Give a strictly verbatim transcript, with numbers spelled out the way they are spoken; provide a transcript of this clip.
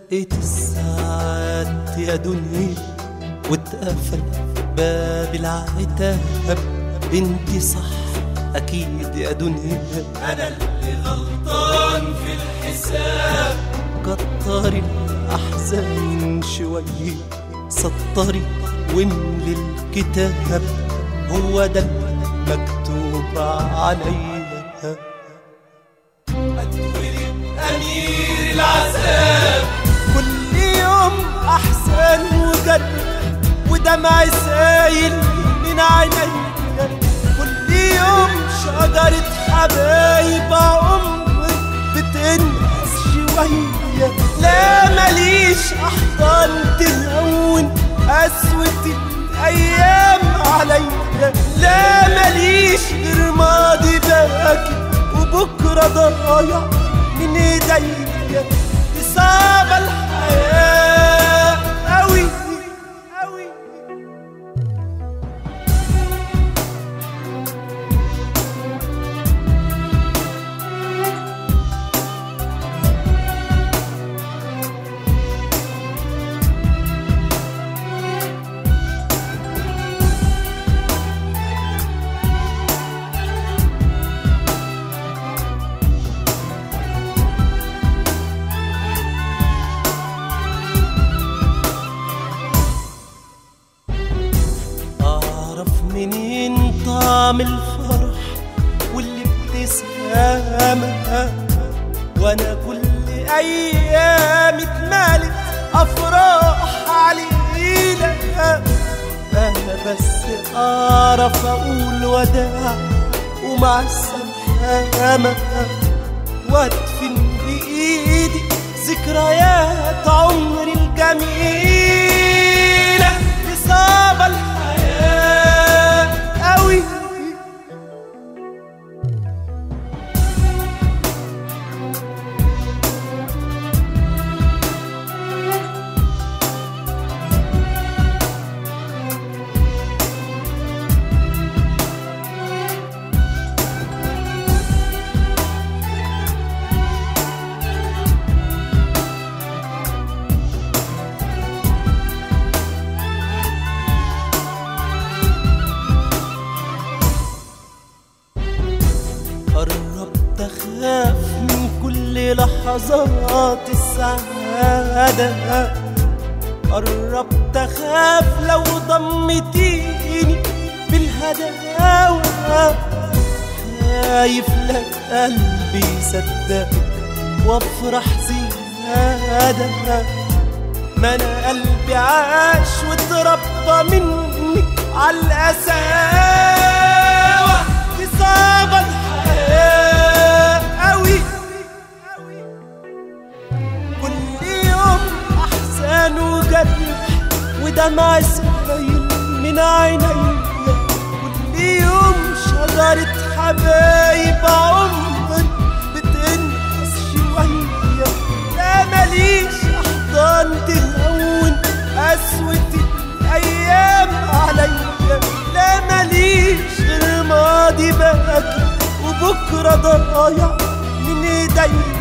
دقت الساعات يا دنيا واتقفل باب العتاب. انتي صح اكيد يا دنيا، انا اللي غلطان في الحساب. كتري الاحزان شويه، سطري واملي الكتاب، هو ده المكتوب عليا. اتولد امير العذاب، كل يوم احسن وجد ودمع سايل من عينيا. كل يوم شجرة حبايب عمري بتنقص شوية. لا ماليش احضان تهون قسوة الايام عليا. لا ماليش غير ماضي باكي وبكرة ضايع من ايديا. دي صعبة الحياة أوي أوي. منين طعم الفرح والابتسامة، وانا كل ايام اتمالت افراح علينا. انا بس اعرف اقول وداع ومع السلامة، وادفن بايدي ذكريات عمري الجميلة. إصابة الحياة أوي. قربت أخاف من كل لحظات السعادة. قربت أخاف لو ضمتيني بالهداوة. خايف لك قلبي يصدق وافرح زيادة. ما أنا قلبي عاش واتربى مني عالقساوة. دي صعبة الحياة أوي. كل يوم أحزان وجرح ودمع سايل من عينيا. كل يوم شجرة حبايب عمري بتنقص شوية. لا ماليش أحضان تهون قسوة الأيام عليا. لا ماليش غير ماضي باكي وبكرة ضايع من ايديا.